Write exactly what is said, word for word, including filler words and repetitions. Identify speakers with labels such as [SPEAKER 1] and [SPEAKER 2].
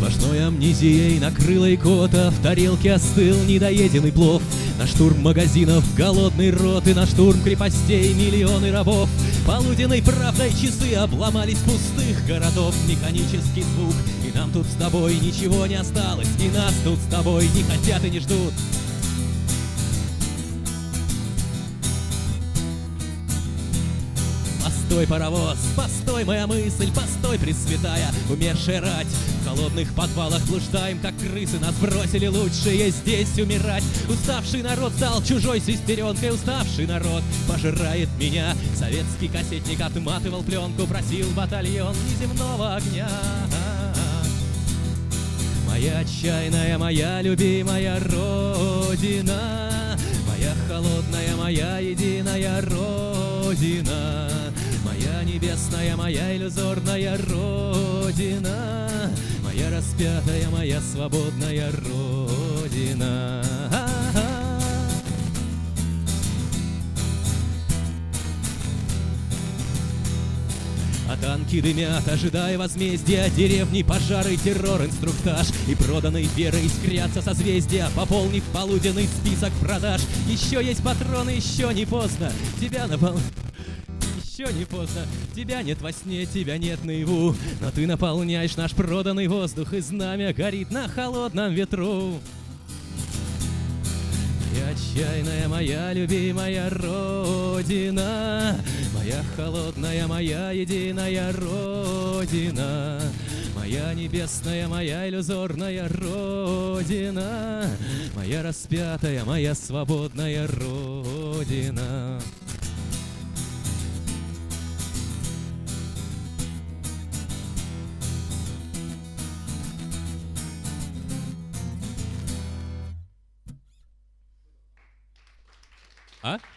[SPEAKER 1] Сплошной амнезией накрыла икота, в тарелке остыл недоеденный плов. На штурм магазинов голодный рот и на штурм крепостей миллионы рабов. Полуденной правдой часы обломались пустых городов. Механический звук, и нам тут с тобой ничего не осталось, и нас тут с тобой не хотят и не ждут. Постой, паровоз, постой, моя мысль, постой, пресвятая, умершая рать. В холодных подвалах блуждаем, как крысы, нас бросили, лучшие здесь умирать. Уставший народ стал чужой сестеренкой, уставший народ пожирает меня. Советский кассетник отматывал пленку, просил батальон неземного огня. Моя отчаянная, моя любимая Родина, моя холодная, моя единая Родина, моя небесная, моя иллюзорная Родина, моя распятая, моя свободная Родина. А танки дымят, ожидая возмездия, деревни, пожары, террор, инструктаж. И проданной верой искрятся созвездия, пополнив полуденный список продаж. Еще есть патроны, еще не поздно, тебя напол... Еще не поздно, тебя нет во сне, тебя нет наяву, но ты наполняешь наш проданный воздух, и знамя горит на холодном ветру. Моя отчаянная, моя любимая Родина, моя холодная, моя единая Родина, моя небесная, моя иллюзорная Родина, моя распятая, моя свободная Родина. А?